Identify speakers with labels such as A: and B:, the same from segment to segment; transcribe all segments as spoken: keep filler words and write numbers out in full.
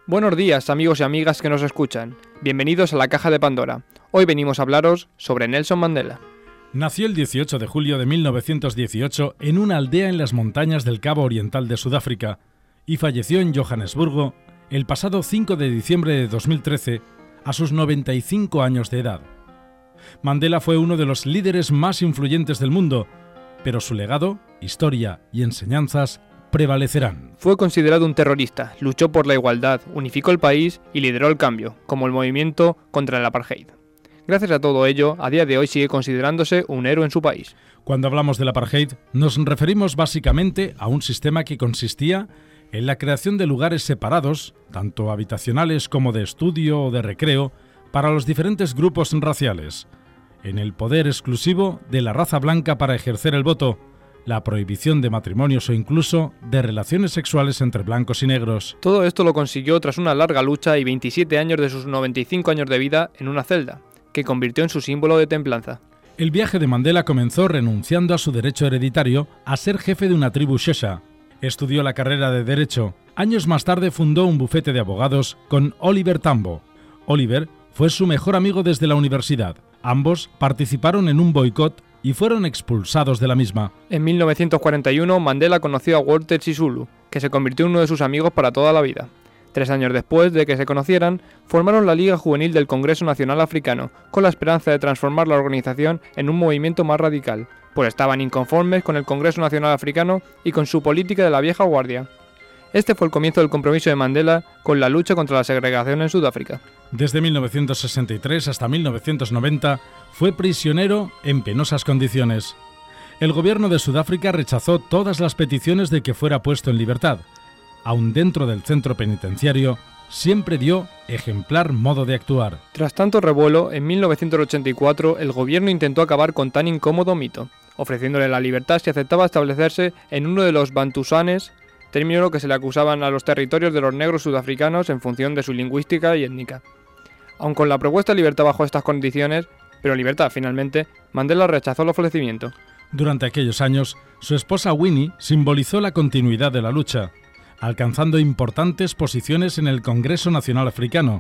A: Buenos días, amigos y amigas que nos escuchan. Bienvenidos a la Caja de Pandora. Hoy venimos a hablaros sobre Nelson Mandela.
B: Nació el dieciocho de julio de mil novecientos dieciocho en una aldea en las montañas del Cabo Oriental de Sudáfrica y falleció en Johannesburgo el pasado cinco de diciembre de dos mil trece a sus noventa y cinco años de edad. Mandela fue uno de los líderes más influyentes del mundo, pero su legado, historia y enseñanzas prevalecerán.
A: Fue considerado un terrorista, luchó por la igualdad, unificó el país y lideró el cambio, como el movimiento contra el apartheid. Gracias a todo ello, a día de hoy sigue considerándose un héroe en su país.
B: Cuando hablamos del apartheid, nos referimos básicamente a un sistema que consistía en la creación de lugares separados, tanto habitacionales como de estudio o de recreo, para los diferentes grupos raciales, en el poder exclusivo de la raza blanca para ejercer el voto, la prohibición de matrimonios o incluso de relaciones sexuales entre blancos y negros.
A: Todo esto lo consiguió tras una larga lucha y veintisiete años de sus noventa y cinco años de vida en una celda, que convirtió en su símbolo de templanza.
B: El viaje de Mandela comenzó renunciando a su derecho hereditario a ser jefe de una tribu Xhosa. Estudió la carrera de Derecho. Años más tarde fundó un bufete de abogados con Oliver Tambo. Oliver fue su mejor amigo desde la universidad. Ambos participaron en un boicot y fueron expulsados de la misma.
A: En mil novecientos cuarenta y uno, Mandela conoció a Walter Sisulu, que se convirtió en uno de sus amigos para toda la vida. Tres años después de que se conocieran, formaron la Liga Juvenil del Congreso Nacional Africano, con la esperanza de transformar la organización en un movimiento más radical, pues estaban inconformes con el Congreso Nacional Africano y con su política de la vieja guardia. Este fue el comienzo del compromiso de Mandela con la lucha contra la segregación en Sudáfrica.
B: Desde mil novecientos sesenta y tres hasta mil novecientos noventa fue prisionero en penosas condiciones. El gobierno de Sudáfrica rechazó todas las peticiones de que fuera puesto en libertad. Aún dentro del centro penitenciario, siempre dio ejemplar modo de actuar.
A: Tras tanto revuelo, en mil novecientos ochenta y cuatro el gobierno intentó acabar con tan incómodo mito, ofreciéndole la libertad si aceptaba establecerse en uno de los bantusanes, término que se le acusaban a los territorios de los negros sudafricanos en función de su lingüística y étnica. Aun con la propuesta de libertad bajo estas condiciones, pero libertad finalmente, Mandela rechazó el ofrecimiento.
B: Durante aquellos años, su esposa Winnie simbolizó la continuidad de la lucha, alcanzando importantes posiciones en el Congreso Nacional Africano.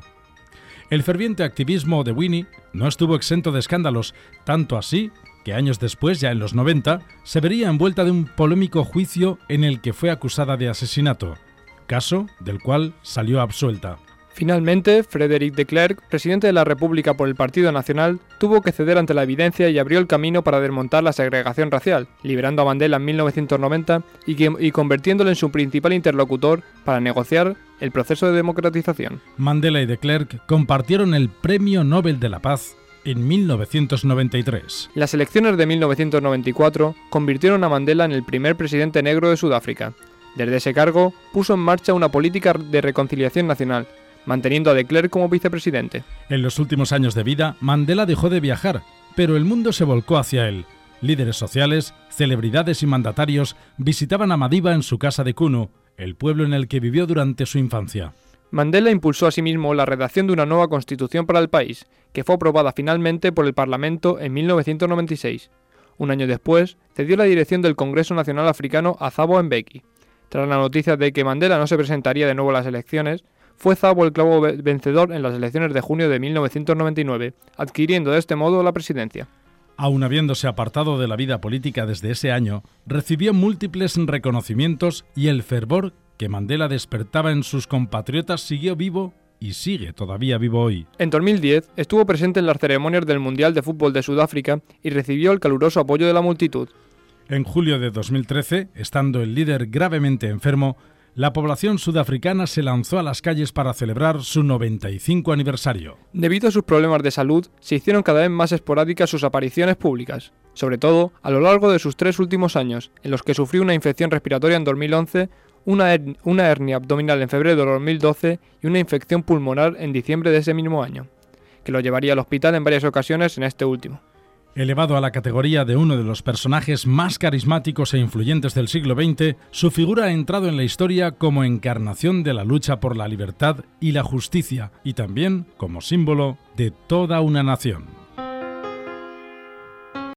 B: El ferviente activismo de Winnie no estuvo exento de escándalos, tanto así que años después, ya en los noventa, se vería envuelta de un polémico juicio en el que fue acusada de asesinato, caso del cual salió absuelta.
A: Finalmente, Frederick de Klerk, presidente de la República por el Partido Nacional, tuvo que ceder ante la evidencia y abrió el camino para desmontar la segregación racial, liberando a Mandela en mil novecientos noventa y, que, y convirtiéndolo en su principal interlocutor para negociar el proceso de democratización.
B: Mandela y de Klerk compartieron el Premio Nobel de la Paz en mil novecientos noventa y tres.
A: Las elecciones de mil novecientos noventa y cuatro convirtieron a Mandela en el primer presidente negro de Sudáfrica. Desde ese cargo, puso en marcha una política de reconciliación nacional, manteniendo a de Klerk como vicepresidente.
B: En los últimos años de vida, Mandela dejó de viajar, pero el mundo se volcó hacia él. Líderes sociales, celebridades y mandatarios visitaban a Madiba en su casa de Kunu, el pueblo en el que vivió durante su infancia.
A: Mandela impulsó asimismo la redacción de una nueva constitución para el país, que fue aprobada finalmente por el Parlamento en mil novecientos noventa y seis. Un año después, cedió la dirección del Congreso Nacional Africano a Thabo Mbeki. Tras la noticia de que Mandela no se presentaría de nuevo a las elecciones, fue Thabo el clavo vencedor en las elecciones de junio de mil novecientos noventa y nueve, adquiriendo de este modo la presidencia.
B: Aun habiéndose apartado de la vida política desde ese año, recibió múltiples reconocimientos y el fervor que Mandela despertaba en sus compatriotas siguió vivo y sigue todavía vivo hoy.
A: En dos mil diez estuvo presente en las ceremonias del Mundial de Fútbol de Sudáfrica y recibió el caluroso apoyo de la multitud.
B: En julio de dos mil trece, estando el líder gravemente enfermo, la población sudafricana se lanzó a las calles para celebrar su noventa y cinco aniversario.
A: Debido a sus problemas de salud, se hicieron cada vez más esporádicas sus apariciones públicas, sobre todo a lo largo de sus tres últimos años, en los que sufrió una infección respiratoria en dos mil once, una, her- una hernia abdominal en febrero de dos mil doce y una infección pulmonar en diciembre de ese mismo año, que lo llevaría al hospital en varias ocasiones en este último.
B: Elevado a la categoría de uno de los personajes más carismáticos e influyentes del siglo veinte, su figura ha entrado en la historia como encarnación de la lucha por la libertad y la justicia, y también como símbolo de toda una nación.